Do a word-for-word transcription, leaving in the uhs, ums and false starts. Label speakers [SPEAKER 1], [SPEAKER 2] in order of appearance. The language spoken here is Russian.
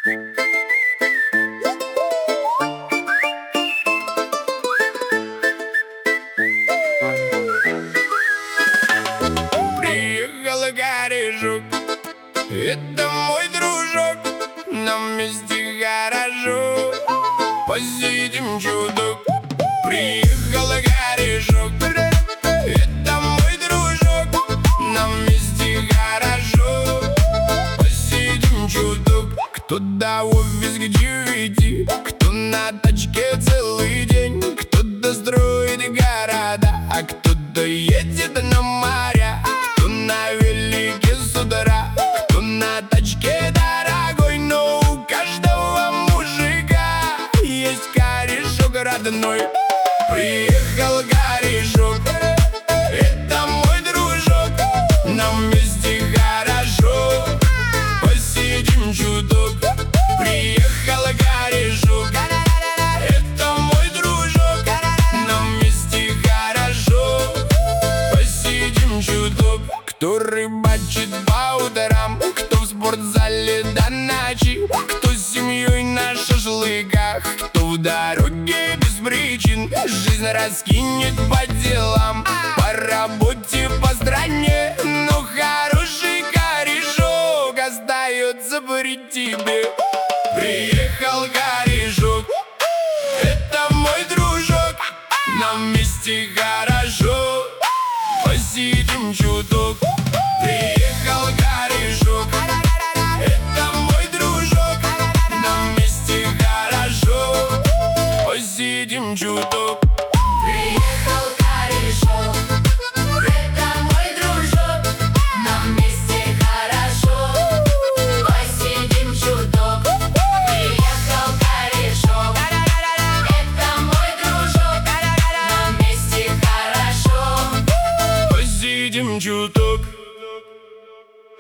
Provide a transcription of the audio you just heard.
[SPEAKER 1] Приехал Гарри-жук, это мой дружок. На месте гаражу посидим чуток. Приехал Гарри-жук, это мой дружок. На месте гаражу посидим чуток. Кто-то в офис к девяти, кто на тачке целый день, кто-то строит города, а кто-то едет на моря, кто на велике с утра, кто на тачке дорогой. Но у каждого мужика есть корешок родной. Приехал Гарри-жук, это мой дружок. На месте гаражу посидим чуток. Приехал Гарри-жук, это мой дружок. На месте гаражу посидим чуток. Кто рыбачит по утрам, кто в спортзале до ночи, кто с семьей на шашлыках, кто в дороге без причин жизнь раскинет по делам, по работе, по стране. Но хороший корешок остается при тебе. Приехал Гарри-жук, это мой дружок. На месте гаражу посидим чуток.